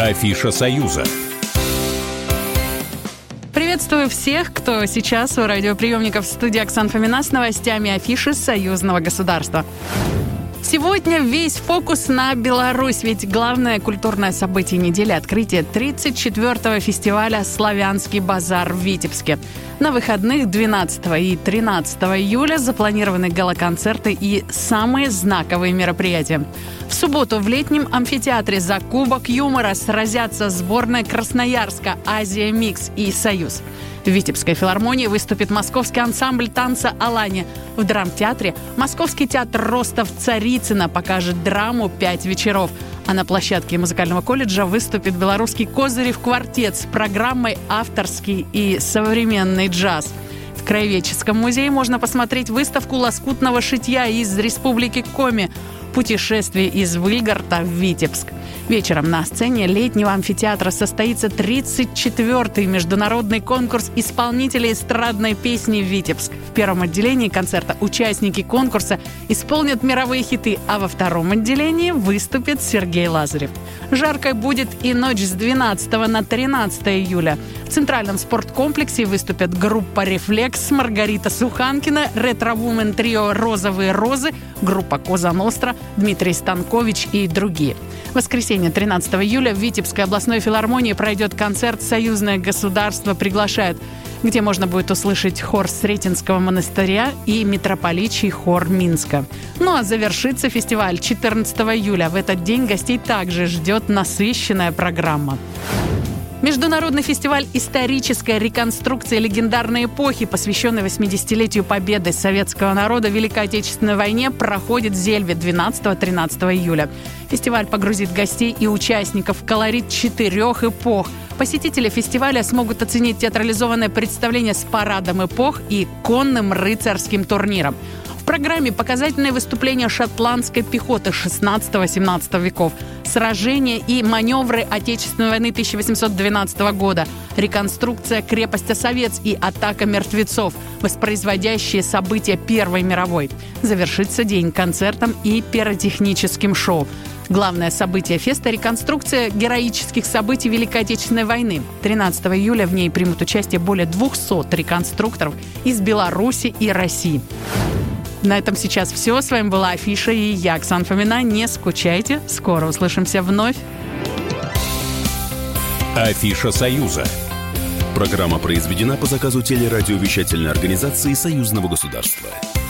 Афиша Союза. Приветствую всех, кто сейчас у радиоприемников в студии Оксана Фомина с новостями афиши союзного государства. Сегодня весь фокус на Беларусь, ведь главное культурное событие недели – открытие 34-го фестиваля «Славянский базар» в Витебске. На выходных 12 и 13 июля запланированы гала-концерты и самые знаковые мероприятия. В субботу в летнем амфитеатре за Кубок юмора сразятся сборная Красноярска, Азия Микс и Союз. В Витебской филармонии выступит московский ансамбль танца «Алани». В драмтеатре Московский театр Ростов Царицына покажет драму «5 вечеров». А на площадке музыкального колледжа выступит белорусский Козырев квартет с программой «Авторский и современный джаз». В Краеведческом музее можно посмотреть выставку лоскутного шитья из Республики Коми «Путешествие из Выльгарта в Витебск». Вечером на сцене летнего амфитеатра состоится 34-й международный конкурс исполнителей эстрадной песни «Витебск». В первом отделении концерта участники конкурса исполнят мировые хиты, а во втором отделении выступит Сергей Лазарев. Жаркой будет и ночь с 12 на 13 июля. В Центральном спорткомплексе выступят группа «Рефлекс», Маргарита Суханкина, ретро-вумен трио «Розовые розы», группа «Коза Ностра», Дмитрий Станкович и другие. В воскресенье 13 июля в Витебской областной филармонии пройдет концерт «Союзное государство приглашает», где можно будет услышать хор Сретенского монастыря и митрополичий хор Минска. Ну а завершится фестиваль 14 июля. В этот день гостей также ждет насыщенная программа. Международный фестиваль «Историческая реконструкция легендарной эпохи», посвященный 80-летию победы советского народа в Великой Отечественной войне, проходит в Зельве 12-13 июля. Фестиваль погрузит гостей и участников в колорит 4 эпох. Посетители фестиваля смогут оценить театрализованное представление с парадом эпох и конным рыцарским турниром. В программе показательные выступления шотландской пехоты 16-17 веков, сражения и маневры Отечественной войны 1812 года, реконструкция крепости Осовец и атака мертвецов, воспроизводящие события Первой мировой. Завершится день концертом и пиротехническим шоу. Главное событие феста – реконструкция героических событий Великой Отечественной войны. 13 июля в ней примут участие более 200 реконструкторов из Беларуси и России. На этом сейчас все. С вами была Афиша и я, Оксана Фомина. Не скучайте. Скоро услышимся вновь. Афиша Союза. Программа произведена по заказу телерадиовещательной организации Союзного государства.